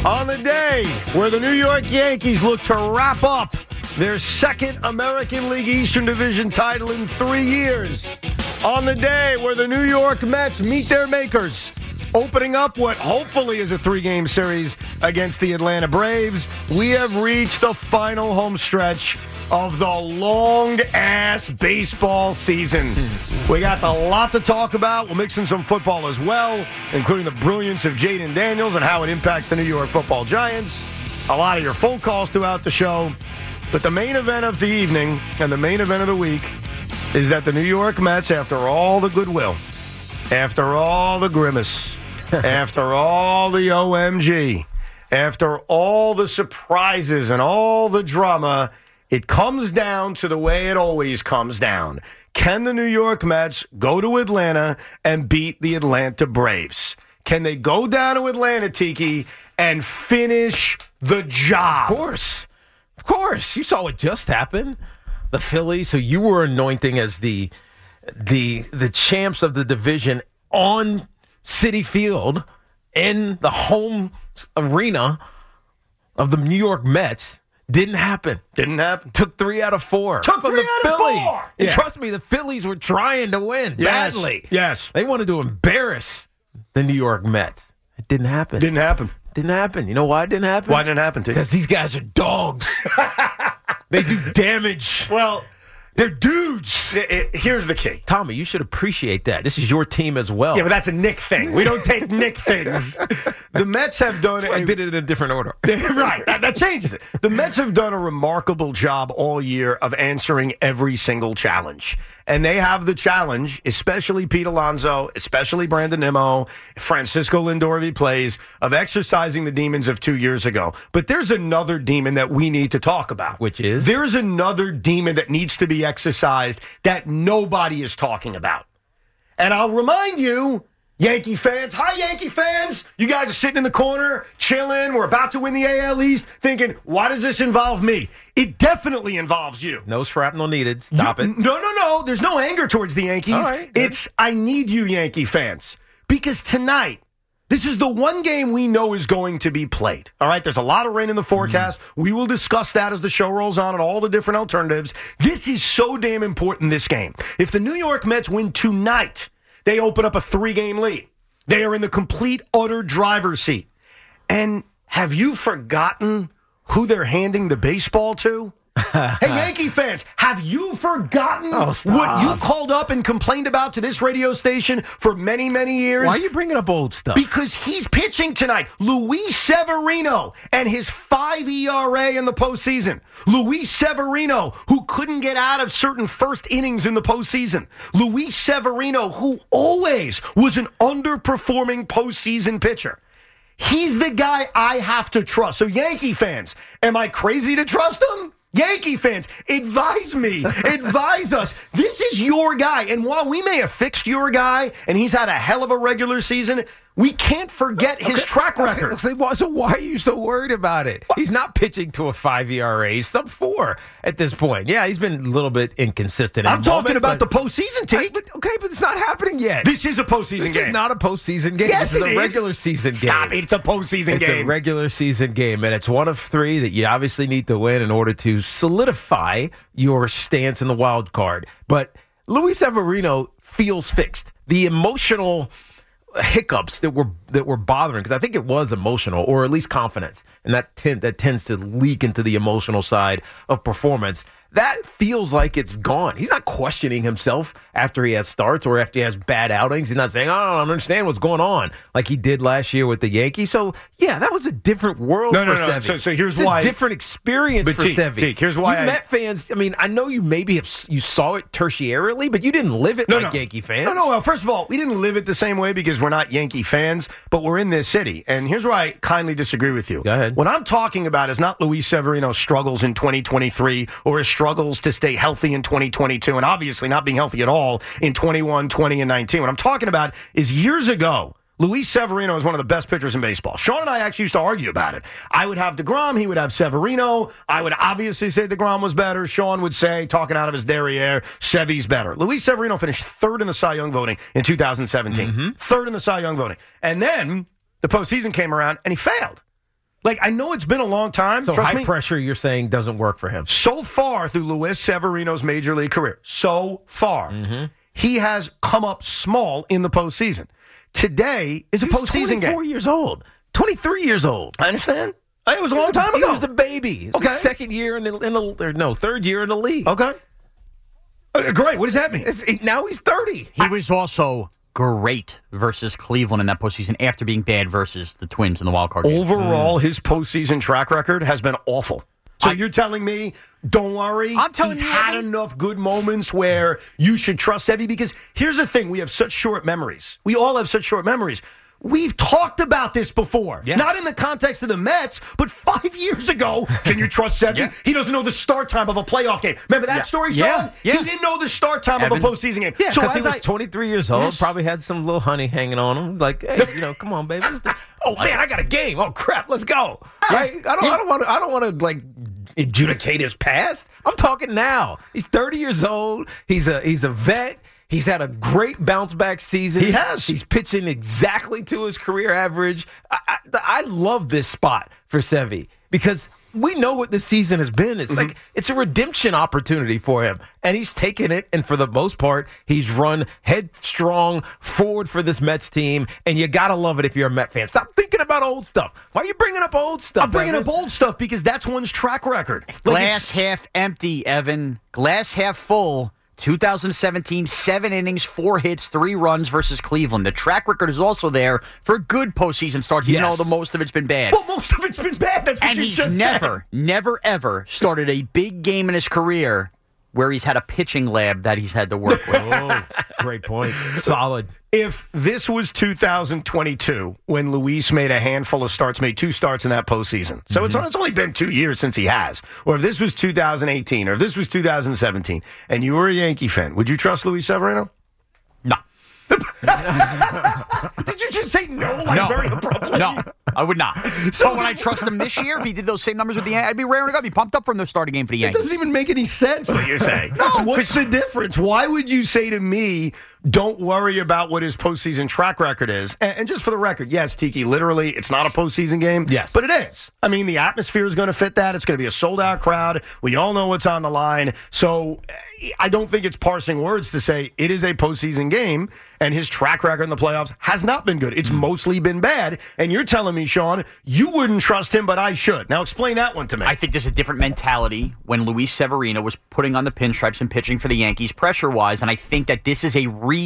On the day where the New York Yankees look to wrap up their second American League Eastern Division title in 3 years. On the day where the New York Mets meet their makers, opening up what hopefully is a 3-game series against the Atlanta Braves, we have reached the final home stretch of the long-ass baseball season. We got a lot to talk about. We'll mix in some football as well, including the brilliance of Jaden Daniels and how it impacts the New York Football Giants. A lot of your phone calls throughout the show. But the main event of the evening and the main event of the week is that the New York Mets, after all the goodwill, after all the grimace, after all the OMG, after all the surprises and all the drama, it comes down to the way it always comes down. Can the New York Mets go to Atlanta and beat the Atlanta Braves? Can they go down to Atlanta, Tiki, and finish the job? Of course. Of course. You saw what just happened. The Phillies, who you were anointing as the champs of the division on Citi Field in the home arena of the New York Mets, didn't happen. Didn't happen. Took 3 out of 4. Took 3 from the out of Phillies. 4. And Yeah. trust me, the Phillies were trying to win badly. Yes. They wanted to embarrass the New York Mets. It didn't happen. Didn't happen. Didn't happen. You know why it didn't happen? Why didn't it happen, Tiki? Because these guys are dogs. They do damage. Well, They're dudes. Here's the key. Tommy, you should appreciate that. This is your team as well. Yeah, but that's a Nick thing. We don't take Nick things. The Mets have done I did it in a different order. Right. That changes it. The Mets have done a remarkable job all year of answering every single challenge. And they have the challenge, especially Pete Alonso, especially Brandon Nimmo, Francisco Lindor if he plays, of exercising the demons of 2 years ago. But there's another demon that we need to talk about. Which is? There's another demon that needs to be exercised that nobody is talking about. And I'll remind you, Yankee fans, hi Yankee fans, you guys are sitting in the corner, chilling, we're about to win the AL East, thinking, why does this involve me? It definitely involves you. No shrapnel needed. Stop it. No. There's no anger towards the Yankees. All right, good. It's, I need you Yankee fans. Because tonight, this is the one game we know is going to be played. All right, there's a lot of rain in the forecast. We will discuss that as the show rolls on and all the different alternatives. This is so damn important, this game. If the New York Mets win tonight, they open up a 3-game lead. They are in the complete, utter driver's seat. And have you forgotten who they're handing the baseball to? Hey, Yankee fans, have you forgotten what you called up and complained about to this radio station for many, many years? Why are you bringing up old stuff? Because he's pitching tonight. Luis Severino and his 5 ERA in the postseason. Luis Severino, who couldn't get out of certain first innings in the postseason. Luis Severino, who always was an underperforming postseason pitcher. He's the guy I have to trust. So, Yankee fans, am I crazy to trust him? Yankee fans, advise me. Advise us. This is your guy. And while we may have fixed your guy and he's had a hell of a regular season, we can't forget his track record. So why are you so worried about it? He's not pitching to a 5 ERA. He's sub 4 at this point. Yeah, he's been a little bit inconsistent. I'm talking about the postseason, Tate. But it's not happening yet. This is a postseason game. This is not a postseason game. Yes, this is it a regular season game. Stop it. It's a postseason game. It's a regular season game, and it's one of 3 that you obviously need to win in order to solidify your stance in the wild card. But Luis Severino feels fixed. The emotional hiccups that were bothering, because I think it was emotional, or at least confidence, and that tends to leak into the emotional side of performance. That feels like it's gone. He's not questioning himself after he has starts or after he has bad outings. He's not saying, I don't understand what's going on, like he did last year with the Yankees. So, yeah, that was a different world for Sevy. So here's it's why. a different experience for Sevy. Here's why. You Met fans, I mean, I know you maybe you saw it tertiarily, but you didn't live it like Yankee fans. No. Well, first of all, we didn't live it the same way because we're not Yankee fans, but we're in this city. And here's where I kindly disagree with you. Go ahead. What I'm talking about is not Luis Severino's struggles in 2023 or his struggles to stay healthy in 2022 and obviously not being healthy at all in 21, 20, and 19. What I'm talking about is years ago, Luis Severino is one of the best pitchers in baseball. Sean and I actually used to argue about it. I would have DeGrom. He would have Severino. I would obviously say DeGrom was better. Sean would say, talking out of his derriere, Sevy's better. Luis Severino finished 3rd in the Cy Young voting in 2017. 3rd in the Cy Young voting. And then the postseason came around and he failed. Like, I know it's been a long time. So Trust high me. pressure, you're saying, doesn't work for him. So far through Luis Severino's major league career, so far, he has come up small in the postseason. Today is a postseason game. 24 years old. 23 years old. I understand. It was a long time ago. He was a baby. It's his second year third year in the league. Okay. Great. What does that mean? Now he's 30. He was also great versus Cleveland in that postseason after being bad versus the Twins in the wild card game. Overall, his postseason track record has been awful. So you're telling me, don't worry, I'm telling he's you, had Evan. enough good moments where you should trust Sevy? Because here's the thing, we have such short memories. We all have such short memories. We've talked about this before. Yes. Not in the context of the Mets, but 5 years ago, can you trust Sevy? Yeah. He doesn't know the start time of a playoff game. Remember that story, Sean? Yeah. Yeah. He didn't know the start time Evan. of a postseason game. Yeah, so because he as was 23 years old, probably had some little honey hanging on him. Like, hey, come on, baby. Oh man, I got a game. Oh crap, let's go. Right? I don't want to like adjudicate his past. I'm talking now. He's 30 years old. He's a vet. He's had a great bounce back season. He has. He's pitching exactly to his career average. I love this spot for Sevy because we know what this season has been. It's like it's a redemption opportunity for him, and he's taken it. And for the most part, he's run headstrong forward for this Mets team. And you gotta love it if you're a Met fan. Stop thinking about old stuff. Why are you bringing up old stuff? I'm bringing Evan? up old stuff because that's one's track record. Like, Glass half empty, Evan. Glass half full. 2017, 7 innings, 4 hits, 3 runs versus Cleveland. The track record is also there for good postseason starts, even though the most of it's been bad. Well, most of it's been bad. That's what And you he's just said. never, ever started a big game in his career where he's had a pitching lab that he's had to work with. Oh, great point. Solid. If this was 2022, when Luis made a handful of starts, made 2 starts in that postseason, so it's only been 2 years since he has, or if this was 2018, or if this was 2017, and you were a Yankee fan, would you trust Luis Severino? No. Did you just say no, like very abruptly? No, I would not. So would I trust him this year? If he did those same numbers with the Yankees, I'd be raring to go. I'd be pumped up from the starting game for the It Yankees. doesn't even make any sense what you're saying. So what's the difference? Why would you say to me, don't worry about what his postseason track record is? And just for the record, yes, Tiki, literally, it's not a postseason game. Yes. But it is. I mean, the atmosphere is going to fit that. It's going to be a sold-out crowd. We all know what's on the line. So I don't think it's parsing words to say it is a postseason game, and his track record in the playoffs has not been good. It's mostly been bad. And you're telling me, Sean, you wouldn't trust him, but I should. Now explain that one to me. I think there's a different mentality when Luis Severino was putting on the pinstripes and pitching for the Yankees pressure-wise, and I think that this is a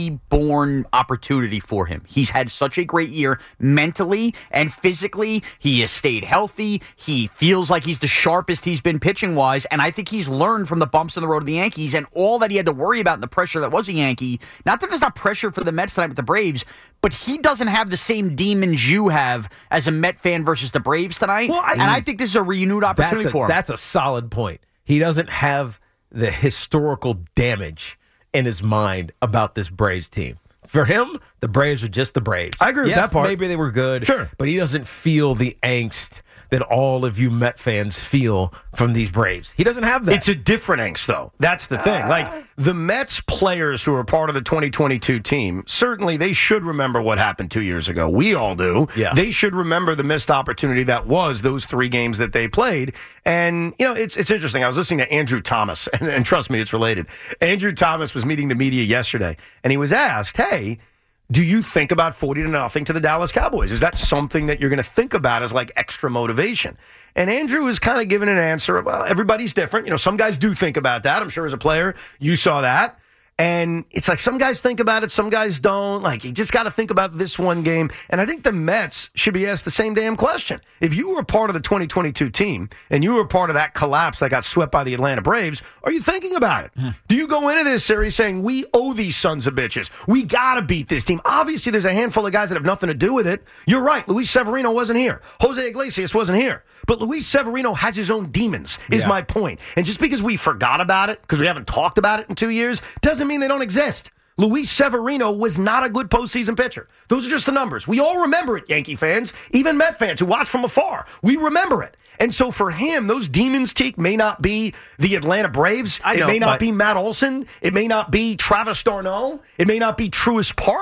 reborn opportunity for him. He's had such a great year mentally and physically. He has stayed healthy. He feels like he's the sharpest he's been pitching-wise, and I think he's learned from the bumps in the road of the Yankees and all that he had to worry about in the pressure that was a Yankee. Not that there's not pressure for the Mets tonight with the Braves, but he doesn't have the same demons you have as a Met fan versus the Braves tonight. Well, and I think this is a renewed opportunity for him. That's a solid point. He doesn't have the historical damage in his mind about this Braves team. For him, the Braves are just the Braves. I agree with that part. Maybe they were good, Sure. but he doesn't feel the angst that all of you Met fans feel from these Braves. He doesn't have that. It's a different angst, though. That's the thing. Like, the Mets players who are part of the 2022 team, certainly they should remember what happened 2 years ago. We all do. Yeah. They should remember the missed opportunity that was those 3 games that they played. And, you know, it's interesting. I was listening to Andrew Thomas, and trust me, it's related. Andrew Thomas was meeting the media yesterday, and he was asked, hey, do you think about 40-0 to the Dallas Cowboys? Is that something that you're going to think about as like extra motivation? And Andrew was kind of giving an answer of, well, everybody's different. You know, some guys do think about that. I'm sure as a player, you saw that. And it's like some guys think about it, some guys don't. Like, you just got to think about this one game. And I think the Mets should be asked the same damn question. If you were a part of the 2022 team and you were part of that collapse that got swept by the Atlanta Braves, are you thinking about it? Do you go into this series saying, we owe these sons of bitches? We got to beat this team. Obviously, there's a handful of guys that have nothing to do with it. You're right. Luis Severino wasn't here. Jose Iglesias wasn't here. But Luis Severino has his own demons, is my point. And just because we forgot about it, because we haven't talked about it in 2 years, doesn't mean they don't exist. Luis Severino was not a good postseason pitcher. Those are just the numbers. We all remember it, Yankee fans, even Met fans who watch from afar. We remember it. And so for him, those demons, Teak, may not be the Atlanta Braves. It may not be Matt Olson. It may not be Travis d'Arnaud. It may not be Truist Park.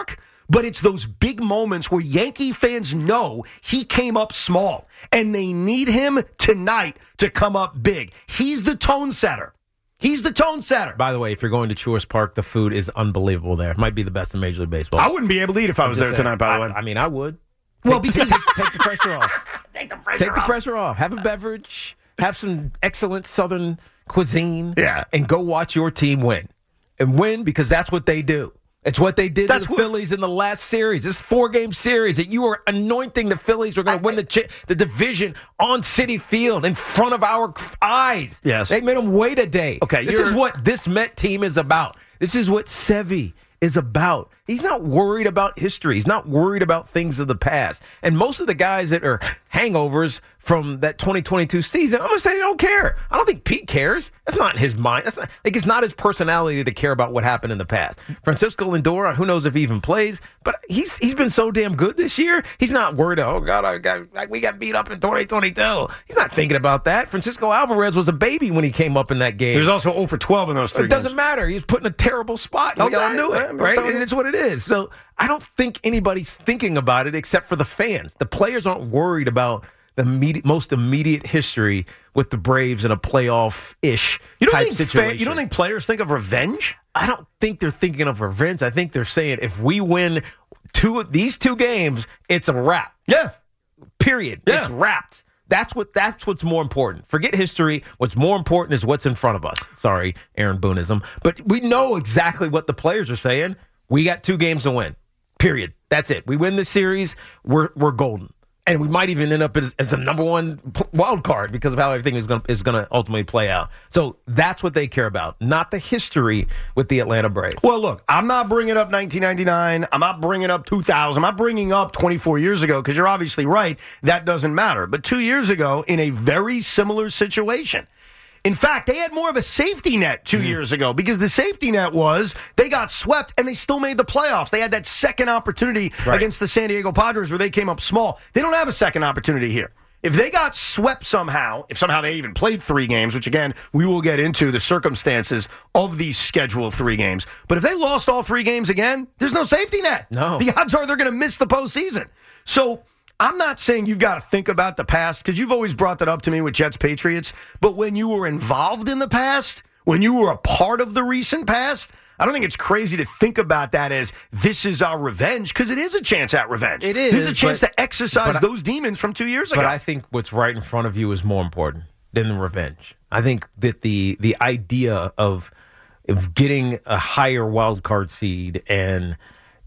But it's those big moments where Yankee fans know he came up small, and they need him tonight to come up big. He's the tone setter. He's the tone setter. By the way, if you're going to Truist Park, the food is unbelievable there. It might be the best in Major League Baseball. I wouldn't be able to eat if I was there tonight, by the way. I mean, I would. Well, because take the pressure off. Take the pressure off. Have a beverage. Have some excellent Southern cuisine. Yeah. And go watch your team win. And win because that's what they do. It's what they did to the Phillies in the last series. This 4-game series that you were anointing the Phillies were going to win the division on Citi Field in front of our eyes. Yes. They made them wait a day. Okay, this is what this Met team is about. This is what Sevy is about. He's not worried about history. He's not worried about things of the past. And most of the guys that are hangovers from that 2022 season, I'm going to say they don't care. I don't think Pete cares. That's not in his mind. That's not like it's not his personality to care about what happened in the past. Francisco Lindor, who knows if he even plays, but he's been so damn good this year. He's not worried, oh God, we got beat up in 2022. He's not thinking about that. Francisco Alvarez was a baby when he came up in that game. He was also 0 for 12 in those 3 games. It doesn't matter. He was put in a terrible spot. We all knew it, right? And it's what it is. So I don't think anybody's thinking about it except for the fans. The players aren't worried about the most immediate history with the Braves in a playoff-ish type situation. You don't think players think of revenge? I don't think they're thinking of revenge. I think they're saying if we win these 2 games, it's a wrap. Yeah. Period. Yeah. It's wrapped. That's what's more important. Forget history. What's more important is what's in front of us. Sorry, Aaron Booneism. But we know exactly what the players are saying. We got 2 games to win. Period. That's it. We win the series, we're golden. And we might even end up as the number 1 wild card because of how everything is going to ultimately play out. So that's what they care about, not the history with the Atlanta Braves. Well, look, I'm not bringing up 1999. I'm not bringing up 2000. I'm not bringing up 24 years ago because you're obviously right. That doesn't matter. But 2 years ago, in a very similar situation. In fact, they had more of a safety net 2 years ago because the safety net was they got swept and they still made the playoffs. They had that second opportunity against the San Diego Padres where they came up small. They don't have a second opportunity here. If they got swept somehow, if somehow they even played 3 games, which again, we will get into the circumstances of these scheduled 3 games. But if they lost all 3 games again, there's no safety net. No. The odds are they're going to miss the postseason. So I'm not saying you've got to think about the past because you've always brought that up to me with Jets Patriots. But when you were involved in the past, when you were a part of the recent past, I don't think it's crazy to think about that as this is our revenge because it is a chance at revenge. It is. This is a chance to exercise those demons from 2 years ago. But I think what's right in front of you is more important than the revenge. I think that the idea of getting a higher wild card seed and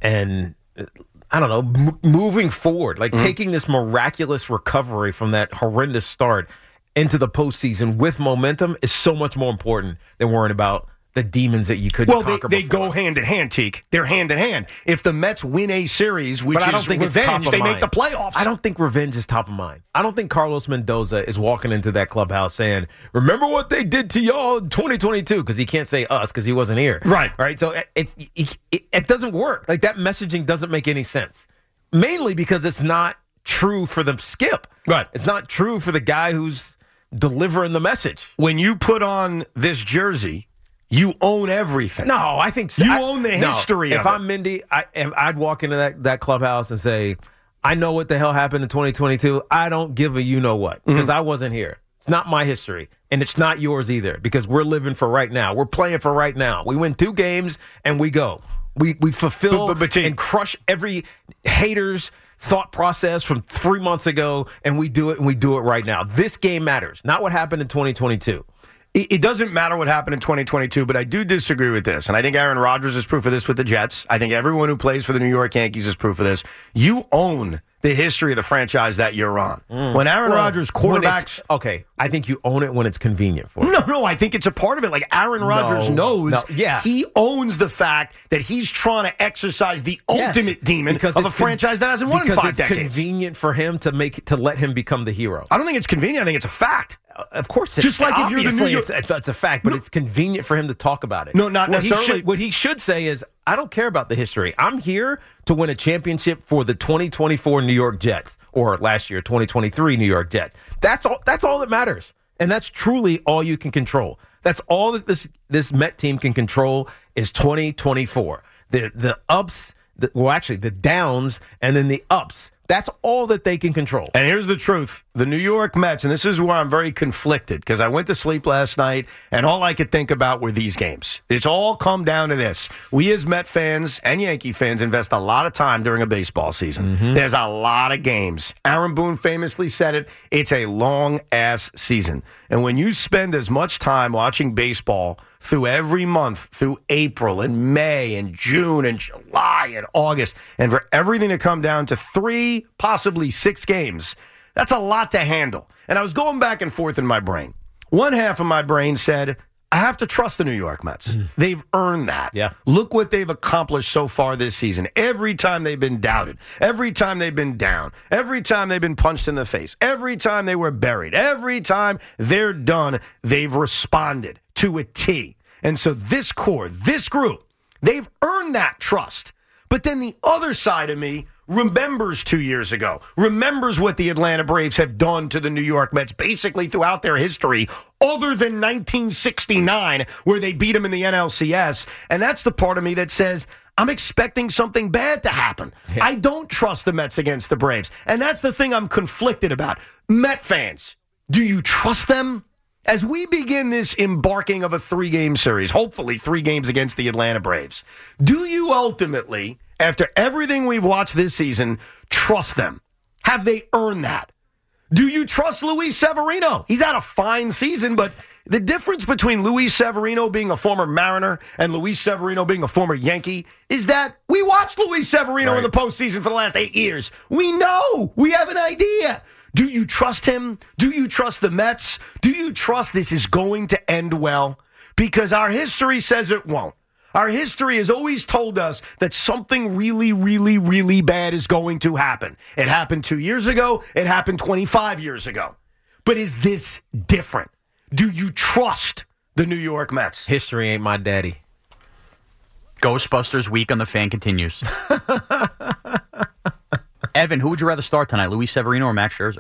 I don't know, moving forward, like taking this miraculous recovery from that horrendous start into the postseason with momentum is so much more important than worrying about the demons that you couldn't conquer they before. go hand in hand, Teak. They're hand in hand. If the Mets win a series, which is revenge, they make the playoffs. I don't think revenge is top of mind. I don't think Carlos Mendoza is walking into that clubhouse saying, remember what they did to y'all in 2022, because he can't say us because he wasn't here. Right. So it doesn't work. Like that messaging doesn't make any sense. Mainly because it's not true for the skip. Right. It's not true for the guy who's delivering the message. When you put on this jersey, you own everything. No, I think so. You own the history of it. If I'm Mindy, I'd walk into that clubhouse and say, I know what the hell happened in 2022. I don't give a you-know-what because I wasn't here. It's not my history, and it's not yours either because we're living for right now. We're playing for right now. We win 2 games, and we go. We fulfill and crush every hater's thought process from 3 months ago, and we do it right now. This game matters, not what happened in 2022. It doesn't matter what happened in 2022, but I do disagree with this. And I think Aaron Rodgers is proof of this with the Jets. I think everyone who plays for the New York Yankees is proof of this. You own the history of the franchise that you're on. When Aaron Rodgers quarterbacks... Okay, I think you own it when it's convenient for you. No, I think it's a part of it. Like Aaron Rodgers knows he owns the fact that he's trying to exercise the ultimate demon of a franchise that hasn't won in 5 decades. Because it's convenient for him to let him become the hero. I don't think it's convenient. I think it's a fact. Of course, just like if you're the New York, it's a fact, but it's convenient for him to talk about it. No, not necessarily. What he should say is, I don't care about the history. I'm here to win a championship for the 2024 New York Jets, or last year 2023 New York Jets. That's all. That's all that matters, and that's truly all you can control. That's all that this Met team can control is 2024. The ups, the downs and then the ups. That's all that they can control. And here's the truth. The New York Mets, and this is where I'm very conflicted, because I went to sleep last night, and all I could think about were these games. It's all come down to this. We as Met fans and Yankee fans invest a lot of time during a baseball season. Mm-hmm. There's a lot of games. Aaron Boone famously said it. It's a long-ass season. And when you spend as much time watching baseball through every month, through April and May and June and July and August, and for everything to come down to 3, possibly 6 games, that's a lot to handle. And I was going back and forth in my brain. One half of my brain said, I have to trust the New York Mets. They've earned that. Yeah. Look what they've accomplished so far this season. Every time they've been doubted, every time they've been down, every time they've been punched in the face, every time they were buried, every time they're done, they've responded to a T. And so this core, this group, they've earned that trust. But then the other side of me remembers 2 years ago, remembers what the Atlanta Braves have done to the New York Mets basically throughout their history, other than 1969, where they beat them in the NLCS. And that's the part of me that says, I'm expecting something bad to happen. Yeah. I don't trust the Mets against the Braves. And that's the thing I'm conflicted about. Met fans, do you trust them? As we begin this embarking of a 3-game series, hopefully 3 games against the Atlanta Braves, do you ultimately, after everything we've watched this season, trust them? Have they earned that? Do you trust Luis Severino? He's had a fine season, but the difference between Luis Severino being a former Mariner and Luis Severino being a former Yankee is that we watched Luis Severino in the postseason for the last 8 years. We know. We have an idea. Do you trust him? Do you trust the Mets? Do you trust this is going to end well? Because our history says it won't. Our history has always told us that something really, really, really bad is going to happen. It happened 2 years ago. It happened 25 years ago. But is this different? Do you trust the New York Mets? History ain't my daddy. Ghostbusters week on the Fan continues. Evan, who would you rather start tonight, Luis Severino or Max Scherzer?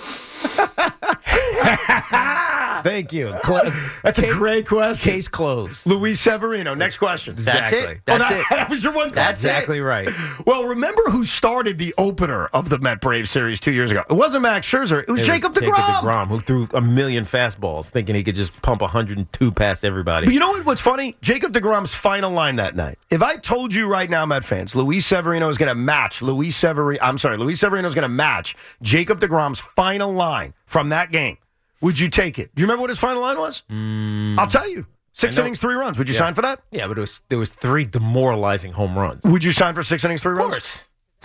Thank you. That's a great question. Case closed. Luis Severino. Next question. Exactly. That's it. That's it. That was your one question. That's exactly right. Well, remember who started the opener of the Met Braves series 2 years ago? It wasn't Max Scherzer. It was Jacob deGrom. Jacob deGrom, who threw a million fastballs, thinking he could just pump 102 past everybody. But you know what's funny? Jacob deGrom's final line that night. If I told you right now, Met fans, Luis Severino is going to match Luis Severino is going to match Jacob deGrom's final line from that game, would you take it? Do you remember what his final line was? I'll tell you. 6 innings, 3 runs. Would you sign for that? Yeah, but there was 3 demoralizing home runs. Would you sign for 6 innings, 3 runs? Of course.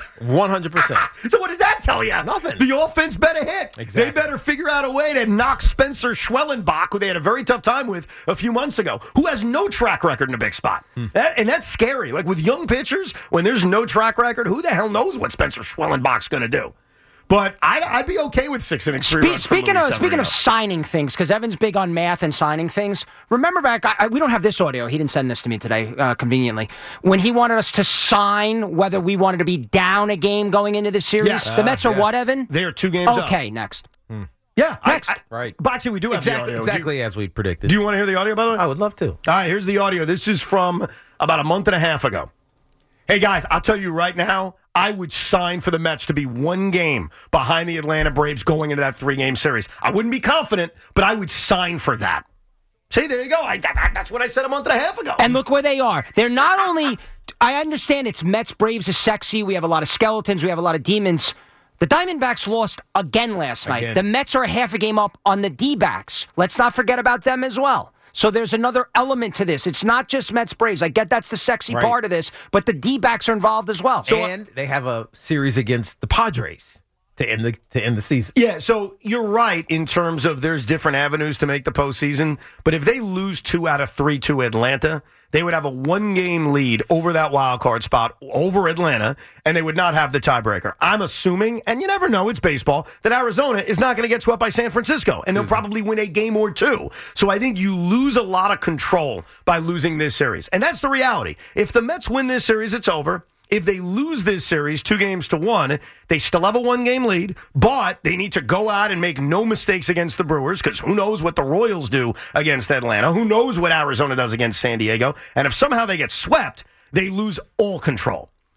100%. So what does that tell you? Nothing. The offense better hit. Exactly. They better figure out a way to knock Spencer Schwellenbach, who they had a very tough time with a few months ago, who has no track record in a big spot. And that's scary. Like with young pitchers, when there's no track record, who the hell knows what Spencer Schwellenbach's going to do? But I'd be okay with 6 innings, 3 runs. Speaking of signing things, because Evan's big on math and signing things. Remember back, we don't have this audio. He didn't send this to me today, conveniently. When he wanted us to sign whether we wanted to be down a game going into the series. Yes. The Mets are what, Evan? They're 2 games up. Okay, next. Yeah, next. Right. Boxy, we do have the audio. Exactly as we predicted. Do you want to hear the audio, by the way? I would love to. All right, here's the audio. This is from about a month and a half ago. Hey, guys, I'll tell you right now, I would sign for the Mets to be 1 game behind the Atlanta Braves going into that 3-game series. I wouldn't be confident, but I would sign for that. See, there you go. That's what I said a month and a half ago. And look where they are. They're not only, I understand it's Mets, Braves is sexy. We have a lot of skeletons. We have a lot of demons. The Diamondbacks lost again last night. The Mets are a half a game up on the D-backs. Let's not forget about them as well. So there's another element to this. It's not just Mets Braves. I get that's the sexy part of this, but the D-backs are involved as well. And they have a series against the Padres to end the season. Yeah, so you're right in terms of there's different avenues to make the postseason. But if they lose 2 out of 3 to Atlanta, they would have a 1-game lead over that wild card spot over Atlanta, and they would not have the tiebreaker. I'm assuming, and you never know, it's baseball, that Arizona is not going to get swept by San Francisco, and they'll probably win a game or 2. So I think you lose a lot of control by losing this series. And that's the reality. If the Mets win this series, it's over. If they lose this series 2-1, they still have a 1-game lead, but they need to go out and make no mistakes against the Brewers, because who knows what the Royals do against Atlanta? Who knows what Arizona does against San Diego? And if somehow they get swept, they lose all control.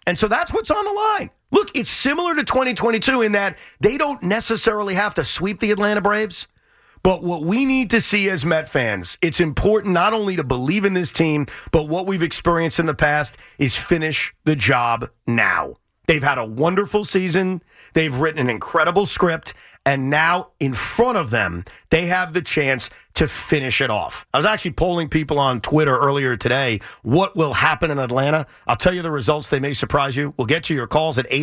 And so that's what's on the line. Look, it's similar to 2022 in that they don't necessarily have to sweep the Atlanta Braves. But what we need to see as Met fans, it's important not only to believe in this team, but what we've experienced in the past is finish the job now. They've had a wonderful season. They've written an incredible script. And now in front of them, they have the chance to finish it off. I was actually polling people on Twitter earlier today. What will happen in Atlanta? I'll tell you the results. They may surprise you. We'll get to your calls at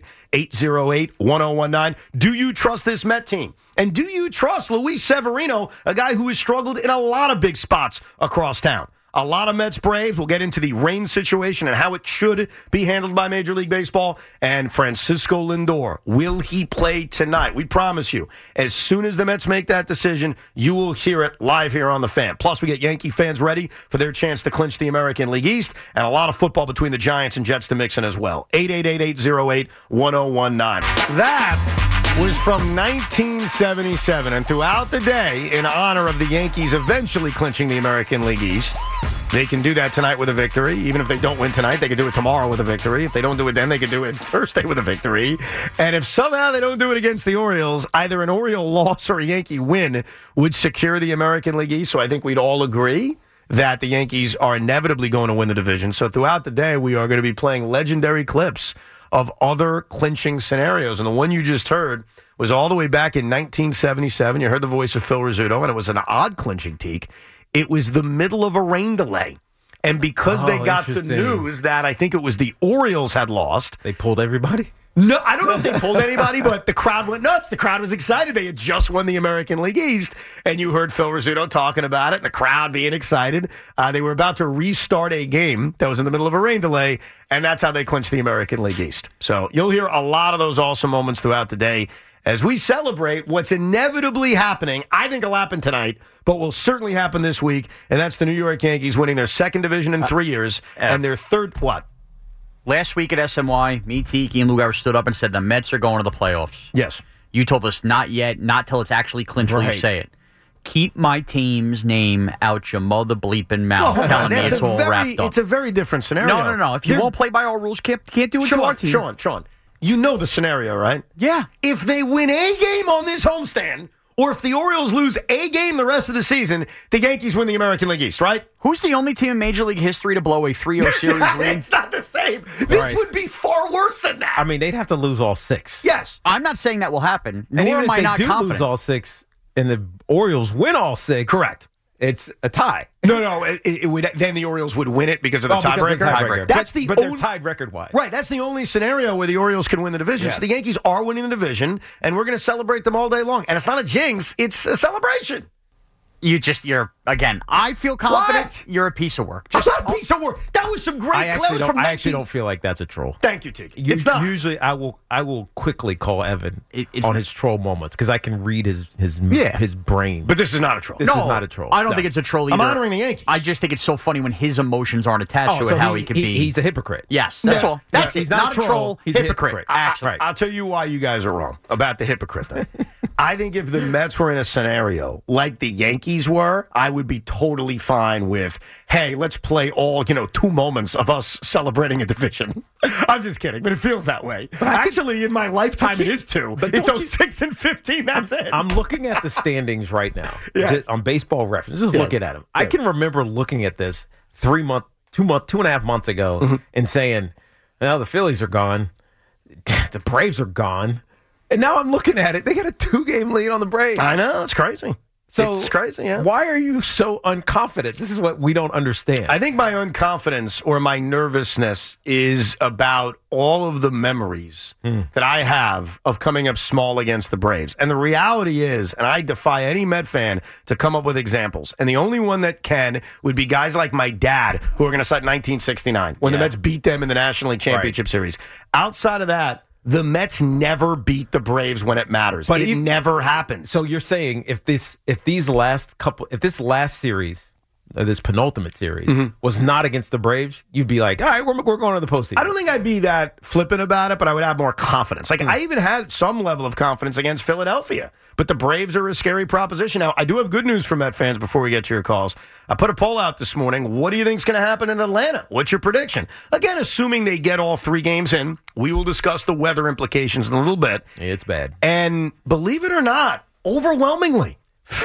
888-808-1019. Do you trust this Met team? And do you trust Luis Severino, a guy who has struggled in a lot of big spots across town? A lot of Mets Braves. We'll get into the rain situation and how it should be handled by Major League Baseball. And Francisco Lindor, will he play tonight? We promise you, as soon as the Mets make that decision, you will hear it live here on The Fan. Plus, we get Yankee fans ready for their chance to clinch the American League East, and a lot of football between the Giants and Jets to mix in as well. 888-808-1019. That was from 1977, and throughout the day, in honor of the Yankees eventually clinching the American League East, they can do that tonight with a victory. Even if they don't win tonight, they can do it tomorrow with a victory. If they don't do it then, they can do it Thursday with a victory. And if somehow they don't do it against the Orioles, either an Oriole loss or a Yankee win would secure the American League East. So I think we'd all agree that the Yankees are inevitably going to win the division. So throughout the day, we are going to be playing legendary clips of other clinching scenarios. And the one you just heard was all the way back in 1977. You heard the voice of Phil Rizzuto, and it was an odd clinching teak. It was the middle of a rain delay. And because they got the news that I think it was the Orioles had lost. They pulled everybody? No, I don't know if they pulled anybody, but the crowd went nuts. The crowd was excited. They had just won the American League East, and you heard Phil Rizzuto talking about it, and the crowd being excited. They were about to restart a game that was in the middle of a rain delay, and that's how they clinched the American League East. So you'll hear a lot of those awesome moments throughout the day as we celebrate what's inevitably happening. I think will happen tonight, but will certainly happen this week, and that's the New York Yankees winning their second division in 3 years, and their third, what? Last week at SNY, me, Tiki, and Lou Gowers stood up and said the Mets are going to the playoffs. Yes. You told us not yet, not till it's actually clinched till you say it. Keep my team's name out your mother bleeping mouth, telling me it's all wrapped up. It's a very different scenario. No. If you won't play by our rules, can't do it to our team. Sean, you know the scenario, right? Yeah. If they win a game on this homestand, or if the Orioles lose a game the rest of the season, the Yankees win the American League East, right? Who's the only team in Major League history to blow a 3-0 series lead? It's not the same. This would be far worse than that. I mean, they'd have to lose all 6. Yes. I'm not saying that will happen. And Nor even am I if not they do confident. lose all 6 and the Orioles win all 6. Correct. It's a tie. No. It would, then the Orioles would win it because of the tiebreaker. But they're tied record-wise. Right. That's the only scenario where the Orioles can win the division. Yes. So the Yankees are winning the division, and we're going to celebrate them all day long. And it's not a jinx. It's a celebration. Again, I feel confident. What? You're a piece of work. I'm not a piece of work. That was some great clevers from 19... I actually don't feel like that's a troll. Thank you, Tiki. It's not. Usually, I will quickly call Evan on his troll moments because I can read his brain. But this is not a troll. This is not a troll. I don't think it's a troll either. I'm honoring the Yankees. I just think it's so funny when his emotions aren't attached to it, how he can be. He's a hypocrite. Yes, that's all. That's it. He's not a troll. He's hypocrite. a hypocrite. Right. I'll tell you why you guys are wrong about the hypocrite thing. I think if the Mets were in a scenario like the Yankees were, I would be totally fine with, hey, let's play all, 2 moments of us celebrating a division. I'm just kidding, but it feels that way. Actually, in my lifetime, it is 2. It's 06 and 15, that's it. I'm looking at the standings right now Yeah. on Baseball Reference, just looking at them. I can remember looking at this 2.5 months ago and saying, well, the Phillies are gone. The Braves are gone. And now I'm looking at it. They got a 2-game lead on the Braves. I know. It's crazy. So it's crazy, yeah. Why are you so unconfident? This is what we don't understand. I think my unconfidence or my nervousness is about all of the memories that I have of coming up small against the Braves. And the reality is, and I defy any Met fan to come up with examples, and the only one that can would be guys like my dad who are going to cite 1969 when the Mets beat them in the National League Championship Series. Outside of that, the Mets never beat the Braves when it matters. But it never happens. So you're saying if this last series, this penultimate series, was not against the Braves, you'd be like, all right, we're going to the postseason. I don't think I'd be that flippant about it, but I would have more confidence. Like, I even had some level of confidence against Philadelphia. But the Braves are a scary proposition. Now, I do have good news for Met fans before we get to your calls. I put a poll out this morning. What do you think is going to happen in Atlanta? What's your prediction? Again, assuming they get all 3 games in, we will discuss the weather implications in a little bit. It's bad. And believe it or not, overwhelmingly,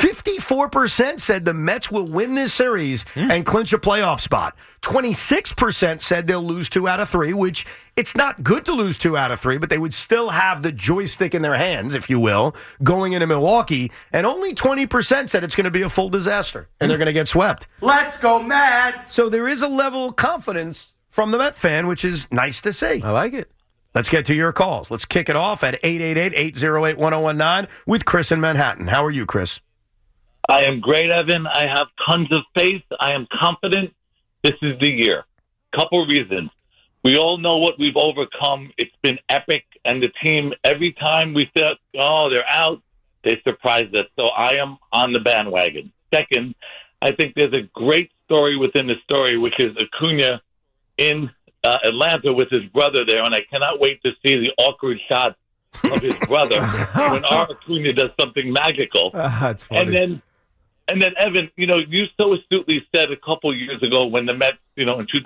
54% said the Mets will win this series and clinch a playoff spot. 26% said they'll lose 2 out of 3, which it's not good to lose 2 out of 3, but they would still have the joystick in their hands, if you will, going into Milwaukee. And only 20% said it's going to be a full disaster and they're going to get swept. Let's go, Mets! So there is a level of confidence from the Met fan, which is nice to see. I like it. Let's get to your calls. Let's kick it off at 888-808-1019 with Chris in Manhattan. How are you, Chris? I am great, Evan. I have tons of faith. I am confident this is the year. Couple reasons. We all know what we've overcome. It's been epic. And the team, every time we said, oh, they're out, they surprised us. So I am on the bandwagon. Second, I think there's a great story within the story, which is Acuna in Atlanta with his brother there. And I cannot wait to see the awkward shots of his brother when our Acuna does something magical. That's funny. And then, Evan, you so astutely said a couple years ago when the Mets, in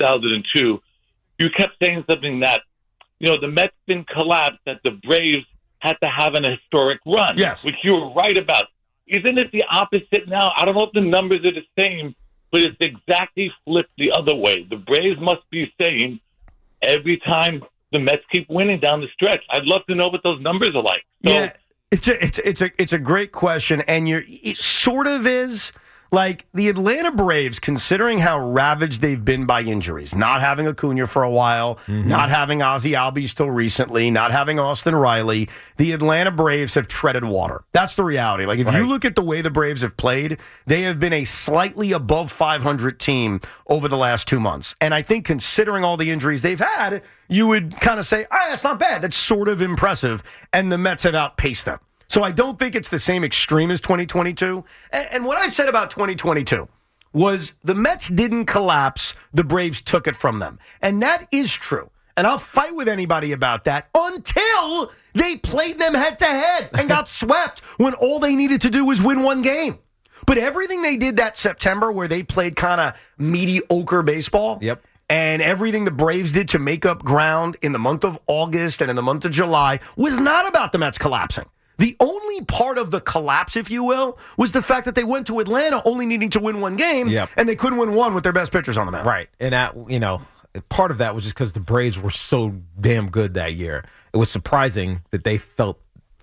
2002, you kept saying something that, the Mets didn't collapse, that the Braves had to have an historic run. Yes. Which you were right about. Isn't it the opposite now? I don't know if the numbers are the same, but it's exactly flipped the other way. The Braves must be saying every time the Mets keep winning down the stretch. I'd love to know what those numbers are like. So, yeah. It's a great question, and it sort of is like the Atlanta Braves, considering how ravaged they've been by injuries, not having Acuna for a while, not having Ozzie Albies till recently, not having Austin Riley. The Atlanta Braves have treaded water. That's the reality. Like, if you look at the way the Braves have played, they have been a slightly above 500 team over the last 2 months. And I think considering all the injuries they've had, you would kind of say, all right, that's not bad. That's sort of impressive. And the Mets have outpaced them. So I don't think it's the same extreme as 2022. And what I said about 2022 was the Mets didn't collapse. The Braves took it from them. And that is true. And I'll fight with anybody about that until they played them head-to-head and got swept when all they needed to do was win 1 game. But everything they did that September where they played kind of mediocre baseball, and everything the Braves did to make up ground in the month of August and in the month of July was not about the Mets collapsing. The only part of the collapse, if you will, was the fact that they went to Atlanta only needing to win 1 game, and they couldn't win 1 with their best pitchers on the mound. Right. And that, part of that was just because the Braves were so damn good that year. It was surprising that they fell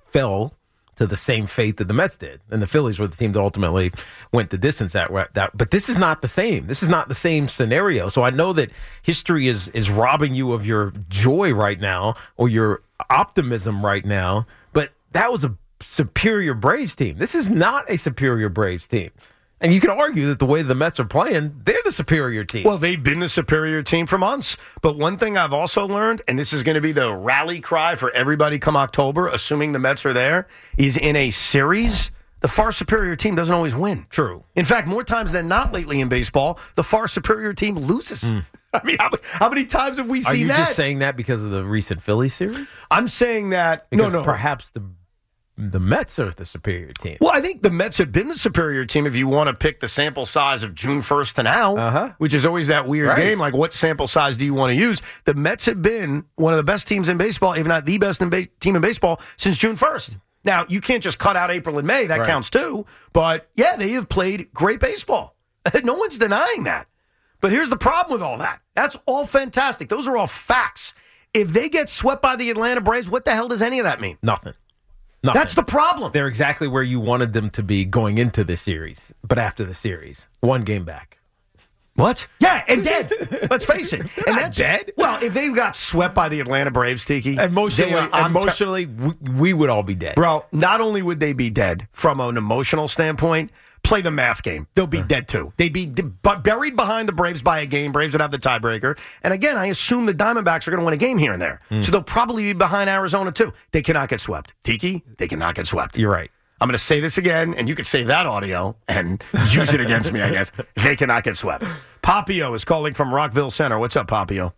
to the same fate that the Mets did. And the Phillies were the team that ultimately went the distance that. But this is not the same. This is not the same scenario. So I know that history is robbing you of your joy right now or your optimism right now. But that was a superior Braves team. This is not a superior Braves team. And you can argue that the way the Mets are playing, they're the superior team. Well, they've been the superior team for months. But one thing I've also learned, and this is going to be the rally cry for everybody come October, assuming the Mets are there, is in a series, the far superior team doesn't always win. True. In fact, more times than not lately in baseball, the far superior team loses. I mean, how many times have we seen that? Are you just saying that because of the recent Phillies series? I'm saying that. Because no. Perhaps the Mets are the superior team. Well, I think the Mets have been the superior team if you want to pick the sample size of June 1st to now, which is always that weird game. Like, what sample size do you want to use? The Mets have been one of the best teams in baseball, if not the best team in baseball, since June 1st. Now, you can't just cut out April and May. That counts too. But, yeah, they have played great baseball. No one's denying that. But here's the problem with all that. That's all fantastic. Those are all facts. If they get swept by the Atlanta Braves, what the hell does any of that mean? Nothing. That's the problem. They're exactly where you wanted them to be going into the series, but after the series, 1 game back. What? Yeah, and dead. Let's face it. And that's dead. Well, if they got swept by the Atlanta Braves, Tiki, emotionally, we would all be dead. Bro, not only would they be dead from an emotional standpoint, play the math game. They'll be dead too. They'd be buried behind the Braves by a game. Braves would have the tiebreaker. And again, I assume the Diamondbacks are going to win a game here and there. So they'll probably be behind Arizona too. They cannot get swept. Tiki, they cannot get swept. You're right. I'm going to say this again, and you could save that audio and use it against me, I guess. They cannot get swept. Papio is calling from Rockville Center. What's up, Papio?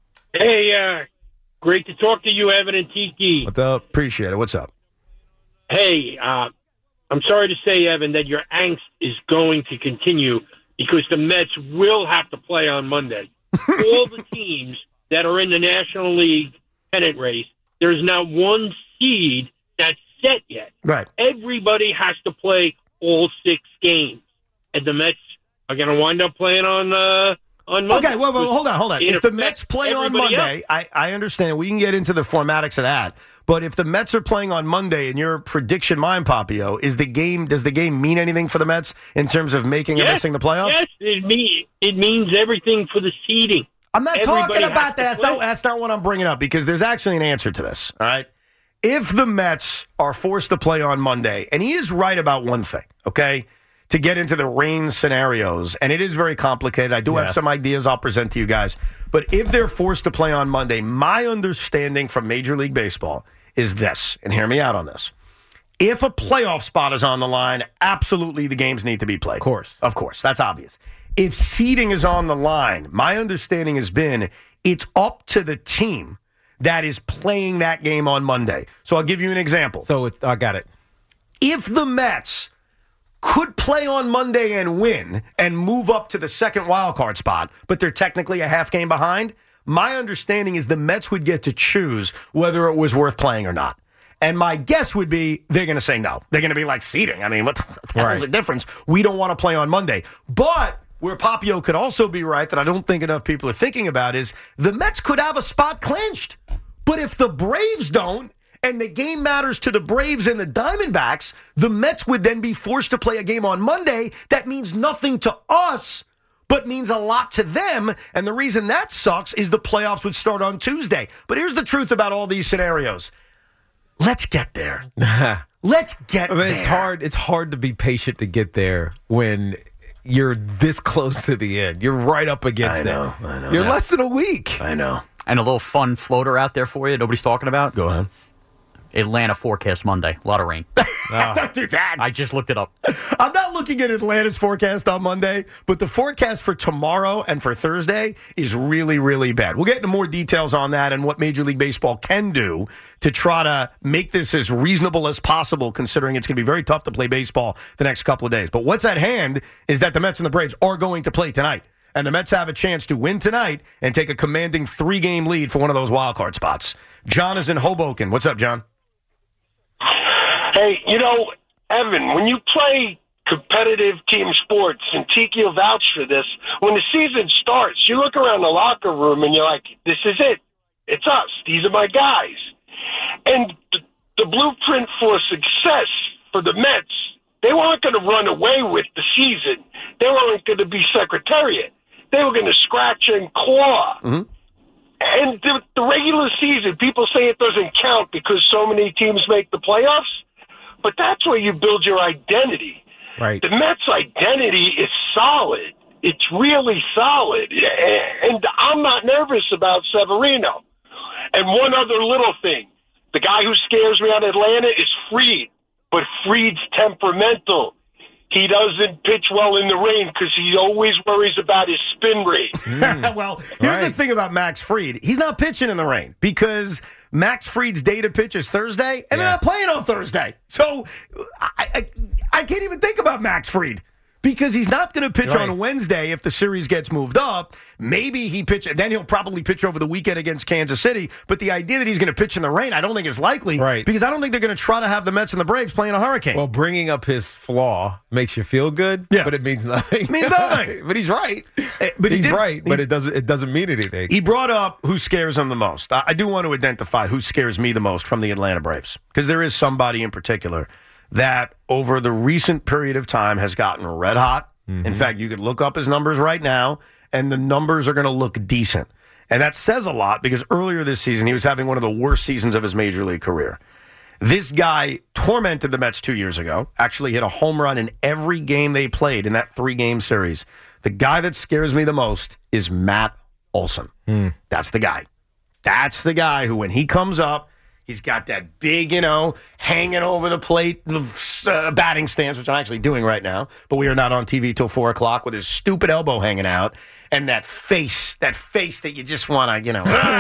Hey, great to talk to you, Evan and Tiki. What's up? Appreciate it. What's up? Hey, I'm sorry to say, Evan, that your angst is going to continue because the Mets will have to play on Monday. All the teams that are in the National League pennant race, there's not one seed that's set yet. Right. Everybody has to play all 6 games, and the Mets are going to wind up playing on Monday. Okay, well, hold on. If the Mets play on Monday, I understand. We can get into the formatics of that. But if the Mets are playing on Monday, in your prediction, mine, Papio, does the game mean anything for the Mets in terms of making or missing the playoffs? Yes, it means everything for the seeding. I'm not talking about that. That's not what I'm bringing up, because there's actually an answer to this, all right? If the Mets are forced to play on Monday, and he is right about one thing, okay, to get into the rain scenarios, and it is very complicated. I do have some ideas I'll present to you guys. But if they're forced to play on Monday, my understanding from Major League Baseball is this, and hear me out on this. If a playoff spot is on the line, absolutely the games need to be played. Of course. That's obvious. If seeding is on the line, my understanding has been it's up to the team that is playing that game on Monday. So I'll give you an example. So I got it. If the Mets could play on Monday and win and move up to the second wild card spot, but they're technically a half game behind, my understanding is the Mets would get to choose whether it was worth playing or not. And my guess would be they're going to say no. They're going to be like seeding. I mean, what the hell is the difference? We don't want to play on Monday. But where Papio could also be right that I don't think enough people are thinking about is the Mets could have a spot clinched. But if the Braves don't, and the game matters to the Braves and the Diamondbacks, the Mets would then be forced to play a game on Monday that means nothing to us, but means a lot to them. And the reason that sucks is the playoffs would start on Tuesday. But here's the truth about all these scenarios. Let's get there. Let's get there. It's hard to be patient to get there when you're this close to the end. You're right up against it. I know. You're less than a week. I know. And a little fun floater out there for you nobody's talking about. Go ahead. Atlanta forecast Monday. A lot of rain. Don't do that. I just looked it up. I'm not looking at Atlanta's forecast on Monday, but the forecast for tomorrow and for Thursday is really, really bad. We'll get into more details on that and what Major League Baseball can do to try to make this as reasonable as possible, considering it's going to be very tough to play baseball the next couple of days. But what's at hand is that the Mets and the Braves are going to play tonight. And the Mets have a chance to win tonight and take a commanding 3-game lead for one of those wild card spots. John is in Hoboken. What's up, John? Hey, Evan, when you play competitive team sports, and Tiki will vouch for this, when the season starts, you look around the locker room and you're like, this is it. It's us. These are my guys. And the blueprint for success for the Mets, they weren't going to run away with the season. They weren't going to be Secretariat. They were going to scratch and claw. Mm-hmm. And the regular season, people say it doesn't count because so many teams make the playoffs, but that's where you build your identity. Right. The Mets' identity is solid. It's really solid. And I'm not nervous about Severino. And one other little thing. The guy who scares me on Atlanta is Fried, but Fried's temperamental. He doesn't pitch well in the rain because he always worries about his spin rate. Well, here's the thing about Max Fried. He's not pitching in the rain because Max Fried's day to pitch is Thursday, and they're not playing on Thursday. So I can't even think about Max Fried because he's not going to pitch on Wednesday if the series gets moved up. Maybe he pitches, then he'll probably pitch over the weekend against Kansas City. But the idea that he's going to pitch in the rain, I don't think is likely because I don't think they're going to try to have the Mets and the Braves playing a hurricane. Well, bringing up his flaw makes you feel good, but it means nothing. It means nothing. But he's right. But he's right, but it doesn't mean anything. He brought up who scares him the most. I do want to identify who scares me the most from the Atlanta Braves because there is somebody in particular that over the recent period of time has gotten red hot. Mm-hmm. In fact, you could look up his numbers right now, and the numbers are going to look decent. And that says a lot because earlier this season, he was having one of the worst seasons of his Major League career. This guy tormented the Mets 2 years ago, actually hit a home run in every game they played in that 3-game series. The guy that scares me the most is Matt Olson. That's the guy. That's the guy who, when he comes up, He's got that big, hanging over the plate batting stance, which I'm actually doing right now. But we are not on TV till 4 o'clock with his stupid elbow hanging out. And that face that you just want to,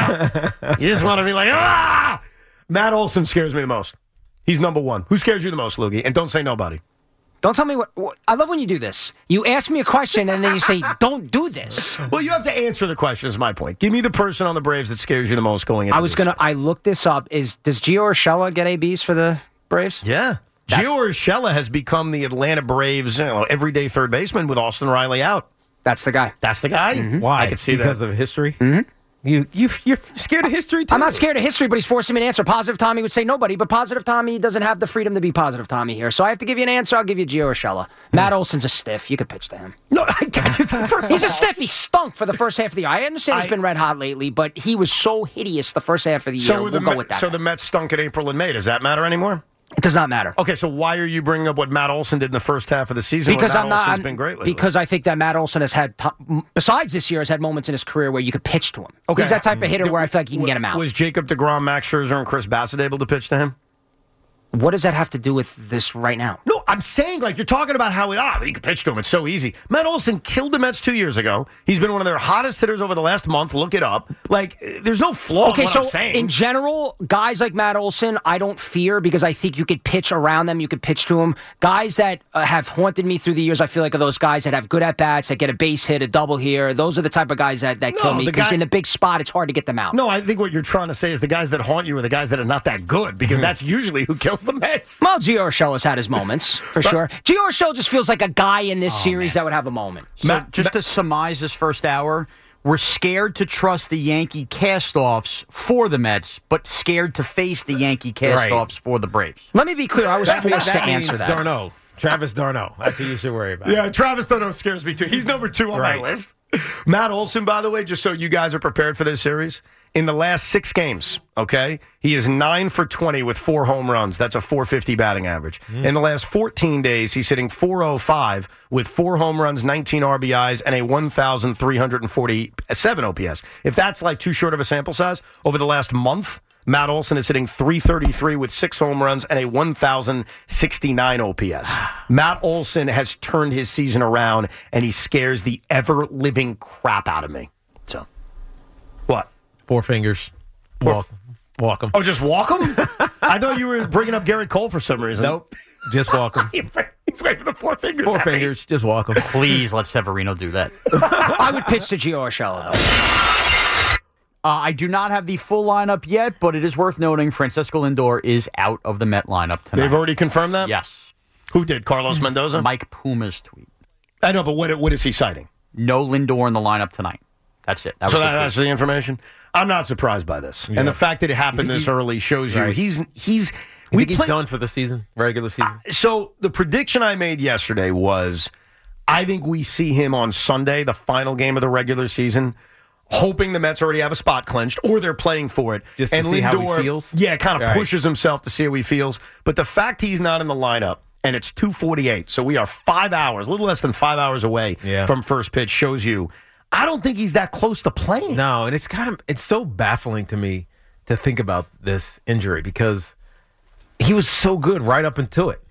you just want to be like, ah! Matt Olson scares me the most. He's number one. Who scares you the most, Loogie? And don't say nobody. Don't tell me what. I love when you do this. You ask me a question and then you say, don't do this. Well, you have to answer the question, is my point. Give me the person on the Braves that scares you the most going into I looked this up. Does Gio Urshela get ABs for the Braves? Yeah. Gio Urshela has become the Atlanta Braves everyday third baseman with Austin Riley out. That's the guy. That's the guy? Mm-hmm. Why? I could see because that. of history? Mm-hmm. You're scared of history, too? I'm not scared of history, but he's forcing me to answer. Positive Tommy would say nobody, but Positive Tommy doesn't have the freedom to be Positive Tommy here. So I have to give you an answer. I'll give you Gio Urshela. Matt Olson's a stiff. You could pitch to him. No, I can't. He's a stiff. He stunk for the first half of the year. I understand he's been red hot lately, but he was so hideous the first half of the year. We'll go with that. So the Mets stunk in April and May. Does that matter anymore? It does not matter. Okay, so why are you bringing up what Matt Olson did in the first half of the season? Because Olson's been great lately? Because I think that Matt Olson has had, besides this year, has had moments in his career where you could pitch to him. Okay. He's that type of hitter where I feel like you can get him out. Was Jacob deGrom, Max Scherzer, and Chris Bassett able to pitch to him? What does that have to do with this right now? No, I'm saying, you're talking about how he could pitch to him. It's so easy. Matt Olson killed the Mets 2 years ago. He's been one of their hottest hitters over the last month. Look it up. There's no flaw in what I'm saying. In general, guys like Matt Olson, I don't fear because I think you could pitch around them. You could pitch to them. Guys that have haunted me through the years, I feel like are those guys that have good at-bats, that get a base hit, a double here. Those are the type of guys that kill me because in the big spot, it's hard to get them out. No, I think what you're trying to say is the guys that haunt you are the guys that are not that good because that's usually who kills the Mets. Well, Gio Urshela's had his moments, for sure. Gio Urshela just feels like a guy in this series that would have a moment. So just to surmise this first hour, we're scared to trust the Yankee cast-offs for the Mets, but scared to face the Yankee cast-offs for the Braves. Let me be clear. I was forced to answer that. D'Arnaud. Travis d'Arnaud. That's who you should worry about. Yeah, Travis d'Arnaud scares me too. He's number 2 on my list. Matt Olson, by the way, just so you guys are prepared for this series, in the last 6 games, okay, he is 9 for 20 with 4 home runs. That's a .450 batting average. In the last 14 days, he's hitting .405 with 4 home runs, 19 RBIs, and a 1,347 OPS. If that's too short of a sample size, over the last month, Matt Olson is hitting .333 with 6 home runs and a 1,069 OPS. Matt Olson has turned his season around, and he scares the ever-living crap out of me. So, what? 4 fingers. Walk him. Oh, just walk him? I thought you were bringing up Garrett Cole for some reason. Nope. Just walk him. He's waiting for the 4 fingers. 4 fingers. Just walk him. Please let Severino do that. I would pitch to Gio Urshela, though. I do not have the full lineup yet, but it is worth noting Francisco Lindor is out of the Met lineup tonight. They've already confirmed that? Yes. Who did? Carlos Mendoza? Mike Puma's tweet. I know, but what is he citing? No Lindor in the lineup tonight. That's it. That's the information? I'm not surprised by this. Yeah. And the fact that it happened this early shows you he's done for the season, regular season? So the prediction I made yesterday was I think we see him on Sunday, the final game of the regular season, hoping the Mets already have a spot clinched or they're playing for it. Just to see how he feels? Yeah, kind of pushes himself to see how he feels. But the fact he's not in the lineup, and it's 2:48, so we are 5 hours, a little less than 5 hours away from first pitch, shows you I don't think he's that close to playing. No, and it's so baffling to me to think about this injury because he was so good right up until it.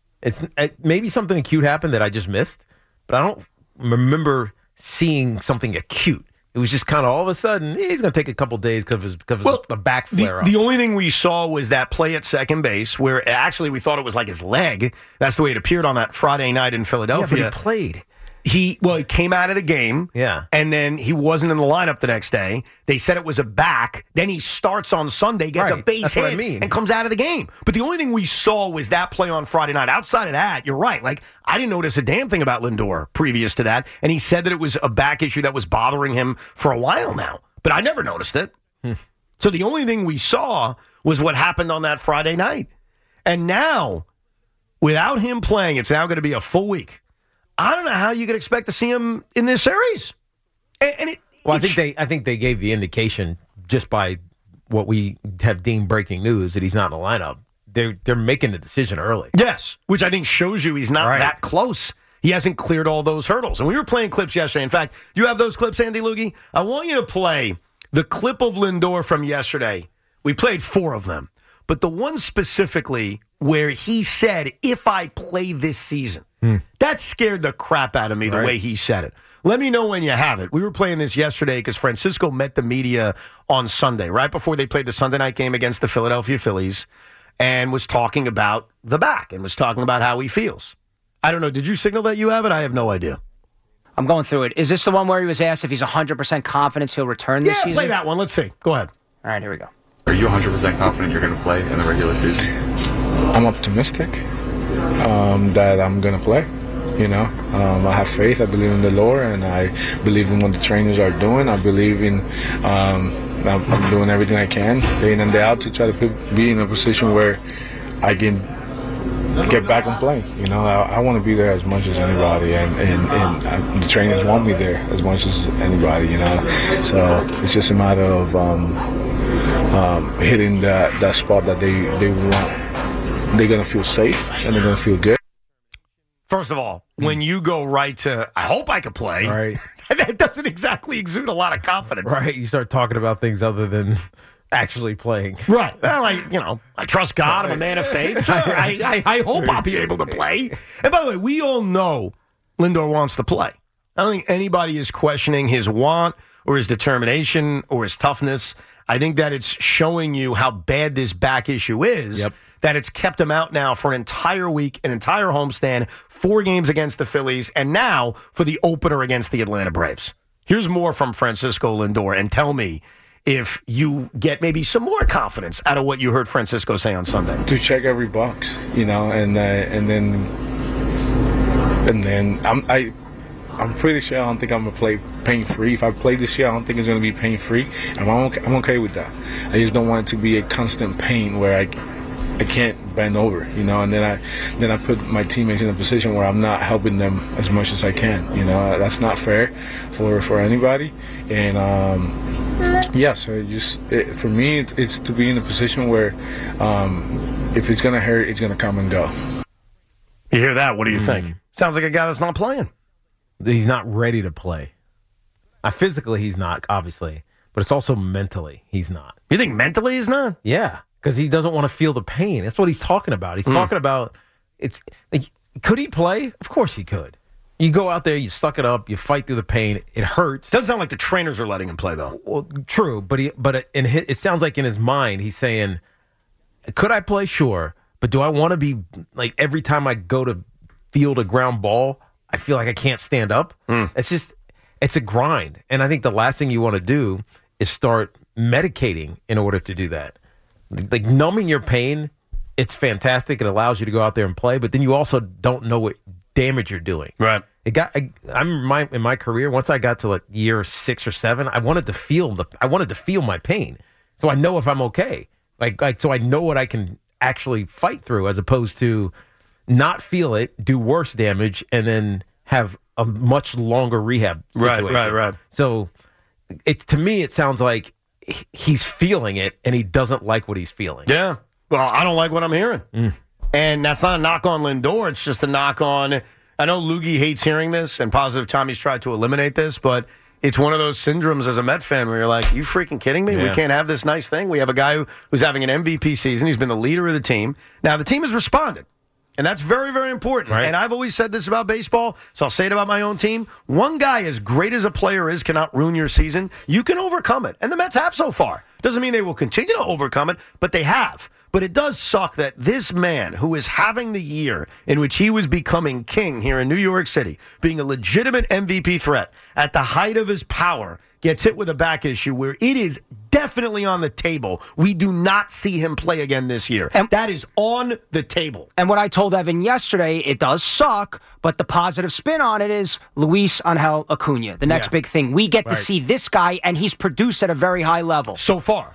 Maybe something acute happened that I just missed, but I don't remember seeing something acute. It was just kind of all of a sudden, he's going to take a couple days because of a back flare-up. The only thing we saw was that play at second base where actually we thought it was like his leg. That's the way it appeared on that Friday night in Philadelphia. Yeah, but he played. He came out of the game, and then he wasn't in the lineup the next day. They said it was a back. Then he starts on Sunday, gets a base hit, and comes out of the game. But the only thing we saw was that play on Friday night. Outside of that, you're right. I didn't notice a damn thing about Lindor previous to that, and he said that it was a back issue that was bothering him for a while now. But I never noticed it. So the only thing we saw was what happened on that Friday night. And now, without him playing, it's now going to be a full week. I don't know how you could expect to see him in this series. I think they gave the indication just by what we have deemed breaking news that he's not in the lineup. They're making the decision early. Yes, which I think shows you he's not that close. He hasn't cleared all those hurdles. And we were playing clips yesterday. In fact, you have those clips, Andy Loogie? I want you to play the clip of Lindor from yesterday. We played 4 of them. but the one specifically where he said, if I play this season, that scared the crap out of me, the way he said it. Let me know when you have it. We were playing this yesterday because Francisco met the media on Sunday, right before they played the Sunday night game against the Philadelphia Phillies, and was talking about the back and was talking about how he feels. I don't know. Did you signal that you have it? I have no idea. I'm going through it. Is this the one where he was asked if he's 100% confident he'll return this season? Yeah, play that one. Let's see. Go ahead. All right, here we go. Are you 100% confident you're going to play in the regular season? I'm optimistic that I'm going to play. I have faith. I believe in the Lord, and I believe in what the trainers are doing. I believe in I'm doing everything I can, day in and day out, to try to be in a position where I can get back and play. I want to be there as much as anybody, and the trainers want me there as much as anybody. So it's just a matter of hitting that spot that they want. They're gonna feel safe and they're gonna feel good. First of all, when you go right to, I hope I could play, Right. that doesn't exactly exude a lot of confidence. Right. You start talking about things other than actually playing. Right. Well, I trust God. I'm a man of faith. Sure, I hope I'll be able to play. And by the way, we all know Lindor wants to play. I don't think anybody is questioning his want or his determination or his toughness. I think that it's showing you how bad this back issue is. Yep. That it's kept him out now for an entire week, an entire homestand, 4 games against the Phillies, and now for the opener against the Atlanta Braves. Here's more from Francisco Lindor, and tell me if you get maybe some more confidence out of what you heard Francisco say on Sunday. To check every box, and then I'm pretty sure I don't think I'm gonna play pain-free. If I play this year, I don't think it's gonna be pain-free, and I'm okay with that. I just don't want it to be a constant pain where I can't bend over, and then I put my teammates in a position where I'm not helping them as much as I can. That's not fair for anybody. And for me, it's to be in a position where if it's gonna hurt, it's gonna come and go. You hear that? What do you think? Sounds like a guy that's not playing. He's not ready to play. Physically, he's not, obviously, but it's also mentally he's not. You think mentally he's not? Yeah. Because he doesn't want to feel the pain. That's what he's talking about. He's talking about, it's like, could he play? Of course he could. You go out there, you suck it up, you fight through the pain. It hurts. Doesn't sound like the trainers are letting him play, though. Well, true, but it sounds like in his mind he's saying, could I play? Sure, but do I want to be, like, every time I go to field a ground ball, I feel like I can't stand up? It's a grind. And I think the last thing you want to do is start medicating in order to do that. Like, numbing your pain, it's fantastic. It allows you to go out there and play, but then you also don't know what damage you're doing. Right. In my career, once I got to like year 6 or 7, I wanted to feel my pain, so I know if I'm okay. Like so I know what I can actually fight through, as opposed to not feel it, do worse damage, and then have a much longer rehab situation. Right. So to me, it sounds like he's feeling it, and he doesn't like what he's feeling. Yeah. Well, I don't like what I'm hearing. And that's not a knock on Lindor. It's just a knock on, I know Loogie hates hearing this, and Positive Tommy's tried to eliminate this, but it's one of those syndromes as a Met fan where you're like, you freaking kidding me? Yeah. We can't have this nice thing. We have a guy who's having an MVP season. He's been the leader of the team. Now, the team has responded. And that's very, very important. Right. And I've always said this about baseball, so I'll say it about my own team. One guy, as great as a player is, cannot ruin your season. You can overcome it. And the Mets have so far. Doesn't mean they will continue to overcome it, but they have. But it does suck that this man, who is having the year in which he was becoming king here in New York City, being a legitimate MVP threat at the height of his power, gets hit with a back issue where it is definitely on the table. We do not see him play again this year. And that is on the table. And what I told Evan yesterday, it does suck, but the positive spin on it is Luis Angel Acuna, the next big thing. We get to see this guy, and he's produced at a very high level. So far.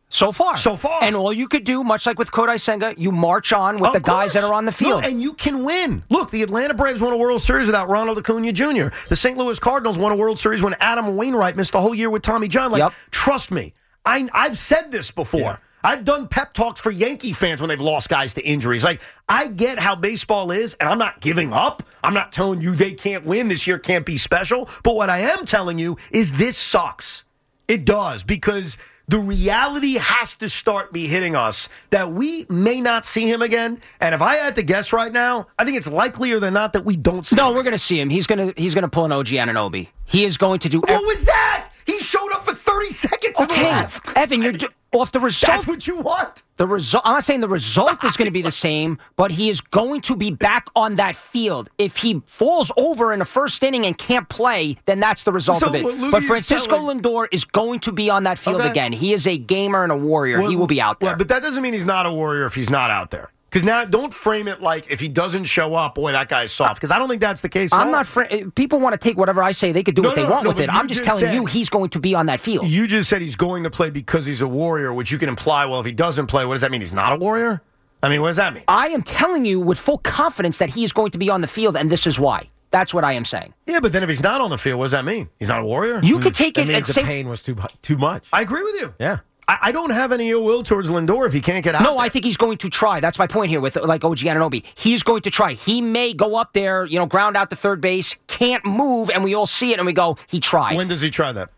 And all you could do, much like with Kodai Senga, you march on with the guys that are on the field. No, and you can win. Look, the Atlanta Braves won a World Series without Ronald Acuna Jr. The St. Louis Cardinals won a World Series when Adam Wainwright missed the whole year with Tommy John. Trust me. I've said this before. Yeah. I've done pep talks for Yankee fans when they've lost guys to injuries. Like, I get how baseball is, and I'm not giving up. I'm not telling you they can't win. This year can't be special. But what I am telling you is this sucks. It does, because the reality has to start be hitting us that we may not see him again. And if I had to guess right now, I think it's likelier than not that we don't see him. No, we're going to see him. He's going to pull an OG Anunoby. He is going to do. What was that? He showed up for 30 seconds. Okay, Evan, you're off the result. That's what you want. The result. I'm not saying the result is going to be the same, but he is going to be back on that field. If he falls over in the first inning and can't play, then that's the result of it. But Francisco Lindor is going to be on that field again. He is a gamer and a warrior. He will be out there. But that doesn't mean he's not a warrior if he's not out there. Because now, don't frame it like if he doesn't show up, boy, that guy's soft. Because I don't think that's the case. I'm not. People want to take whatever I say. They could do what they want with it. I'm just telling you, he's going to be on that field. You just said he's going to play because he's a warrior, which you can imply. Well, if he doesn't play, what does that mean? He's not a warrior? I mean, what does that mean? I am telling you with full confidence that he is going to be on the field, and this is why. That's what I am saying. Yeah, but then if he's not on the field, what does that mean? He's not a warrior? You could take it and say the pain was too much. I agree with you. Yeah. I don't have any ill will towards Lindor if he can't get out. No, I think he's going to try. That's my point here with like OG Anunoby. He's going to try. He may go up there, ground out to third base, can't move, and we all see it and we go, he tried. When does he try that?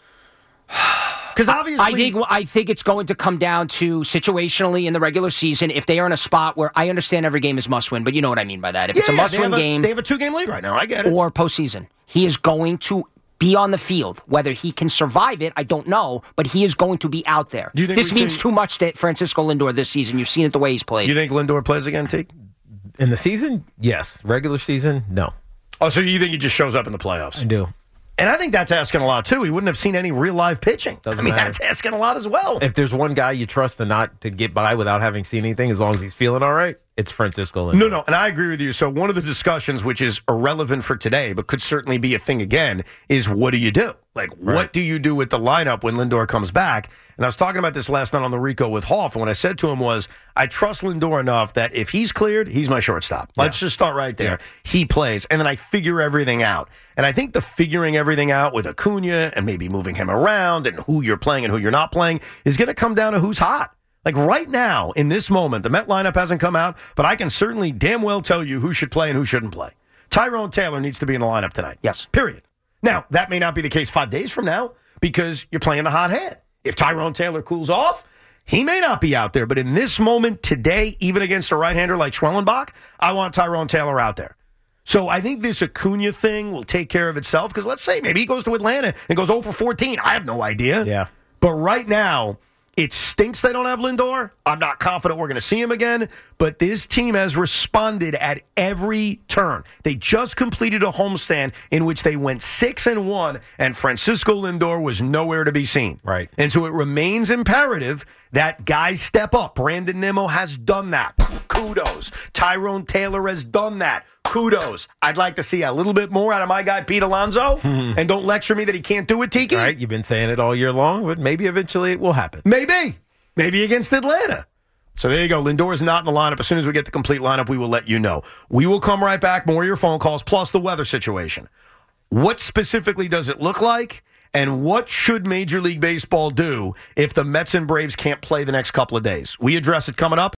Because obviously, I think it's going to come down to situationally in the regular season if they are in a spot where I understand every game is must win, but you know what I mean by that. If it's a must win game, they have a 2-game lead right now. I get it. Or postseason, he is going to be on the field. Whether he can survive it, I don't know, but he is going to be out there. This means too much to Francisco Lindor this season. You've seen it the way he's played. You think Lindor plays again, Teague? In the season, yes. Regular season, no. Oh, so you think he just shows up in the playoffs? I do. And I think that's asking a lot, too. He wouldn't have seen any real live pitching. Doesn't matter. That's asking a lot as well. If there's one guy you trust to get by without having seen anything, as long as he's feeling all right, it's Francisco Lindor. No, and I agree with you. So one of the discussions, which is irrelevant for today, but could certainly be a thing again, is what do you do? What do you do with the lineup when Lindor comes back? And I was talking about this last night on the Rico with Hoff, and what I said to him was, I trust Lindor enough that if he's cleared, he's my shortstop. Let's just start right there. Yeah. He plays, and then I figure everything out. And I think the figuring everything out with Acuna and maybe moving him around and who you're playing and who you're not playing is going to come down to who's hot. Like right now, in this moment, the Met lineup hasn't come out, but I can certainly damn well tell you who should play and who shouldn't play. Tyrone Taylor needs to be in the lineup tonight. Yes. Period. Now, that may not be the case 5 days from now because you're playing the hot hand. If Tyrone Taylor cools off, he may not be out there. But in this moment today, even against a right-hander like Schwellenbach, I want Tyrone Taylor out there. So I think this Acuna thing will take care of itself because let's say maybe he goes to Atlanta and goes 0 for 14. I have no idea. Yeah. But right now, it stinks they don't have Lindor. I'm not confident we're going to see him again, but this team has responded at every turn. They just completed a homestand in which they went 6-1, and Francisco Lindor was nowhere to be seen. Right. And so it remains imperative that guys step up. Brandon Nimmo has done that. Kudos. Tyrone Taylor has done that. Kudos. I'd like to see a little bit more out of my guy, Pete Alonso. And don't lecture me that he can't do it, Tiki. Right, you've been saying it all year long, but maybe eventually it will happen. Maybe against Atlanta. So there you go. Lindor is not in the lineup. As soon as we get the complete lineup, we will let you know. We will come right back. More of your phone calls, plus the weather situation. What specifically does it look like? And what should Major League Baseball do if the Mets and Braves can't play the next couple of days? We address it coming up.